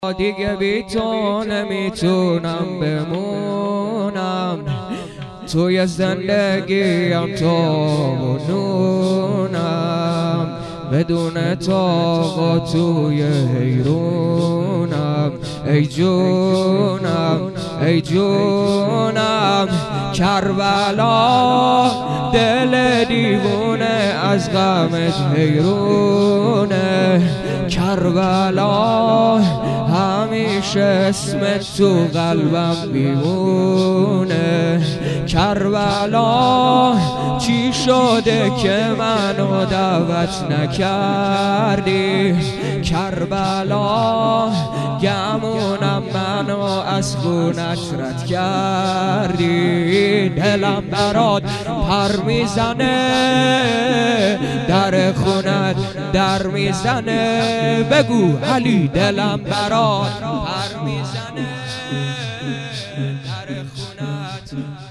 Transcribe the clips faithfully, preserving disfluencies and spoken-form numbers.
دیگه بی تو نمیتونم بمونم، توی زندگیم تو و نونم، بدون تو توی حیرونم. ای جونم ای جونم کربلا، دل دیوونه از غمت حیرونه. کربلا همیشه اسمت تو قلبم میمونه. کربلا چی شده که منو دعوت نکردی؟ کربلا گمونم منو از خونت رد کردی. دلم برات پر میزنه، در خونت در میزنه. بگو علی دلم برات پر میزنه، در خونت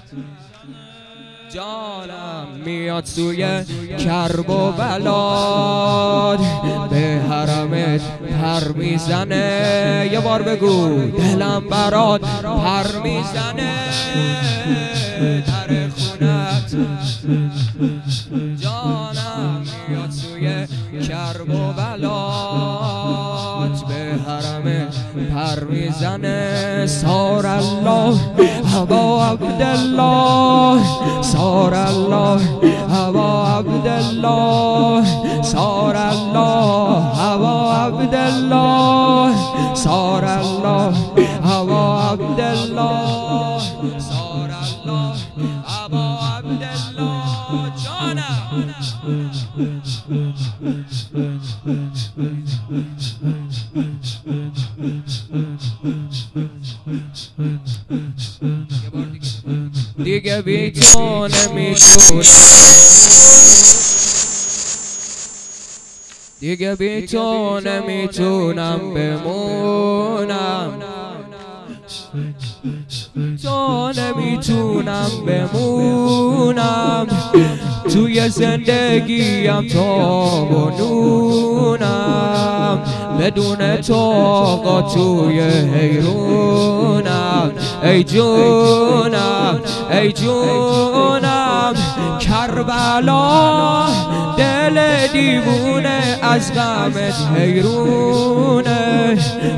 جانم میاد سوی کرب و بلاد، به حرمت پر میزنه. یه بار بگو دلم برات پر میزنه، در خونت جانم میاد سوی کرب و بلاد، به حرمت پر میزنه. سار الله ابا عبدالله، سار الله ابا عبدالله، سار الله ابا عبدالله، سار الله ابا عبدالله، سار الله ابا عبدالله. جانم دیگه بی تو نمیتونم، دیگه بی تو نمیتونم بمونم، تو نمیتونم بمونم، توی زندگیم تو و نونم، بدون تو آقا توی حیرونم. ای جونم ای جونم کربلا، دل دیوونه از غمت حیرونه.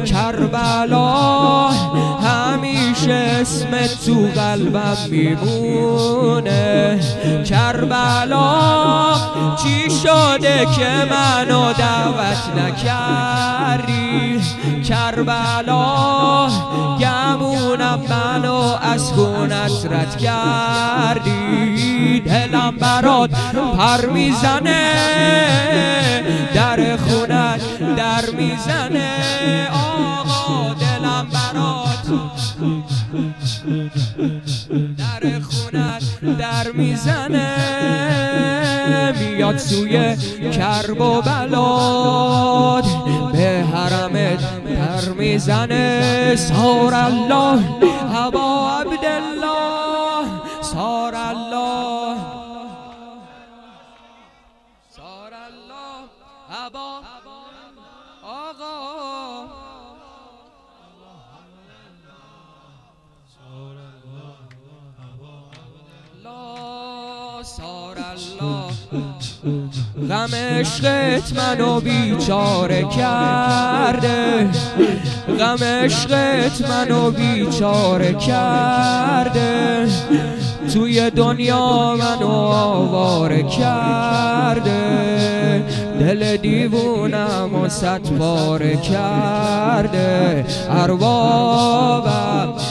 کربلا همیشه اسمت تو قلبم میمونه. کربلا چی شده که منو دعوت نکردی؟ کربلا گمونم منو از خونت رد کردی. دلم برات پر میزنه، در خونت در میزنه. آقا دلم برات در خونت در میزنه. میاد سوی کرب و بلاد، به حرمت پر میزنه. سار الله ابا عبدالله، سار الله سار الله ابا آقا. سار الله غم عشقت منو بیچاره کرده، غم عشقت منو بیچاره کرده. توی دنیا منو آواره کرده، دل دیوونم و صد پاره کرده. اربابم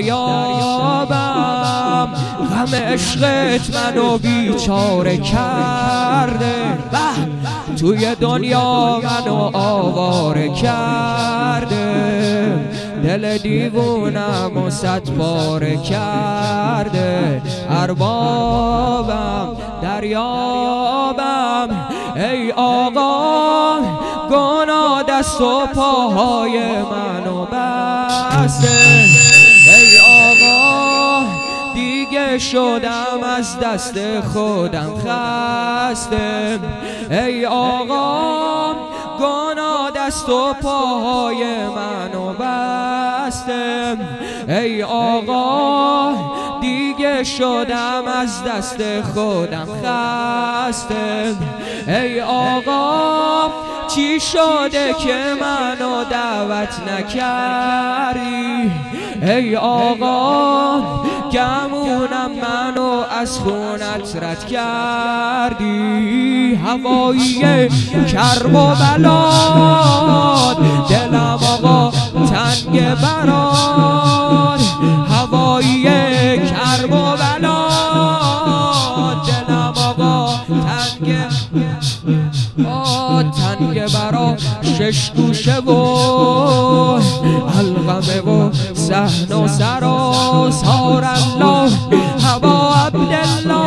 دریابم، غم عشقت منو بیچاره کرده. توی دنیا منو آواره کرده، دل دیوونم و صد پاره کرده. اربابم دریابم، ای آقا گناه دست و پاهای منو بسته. ای آقا دیگه شدم از دست خودم خسته. ای آقا گانا دست و پاهای منو بسته. ای آقا دیگه شدم از دست خودم خسته. ای آقا چی شده که منو دعوت نکردی؟ ای آقا گمونم منو از خونت رد کردی. هوایی کرب و بلاد دلم آقا تنگ برات. هوایی کرب و بلاد دلم آقا تنگ تنگ برا شش گوشه و الغمه و صحن و سراسار الله هوا عبدالله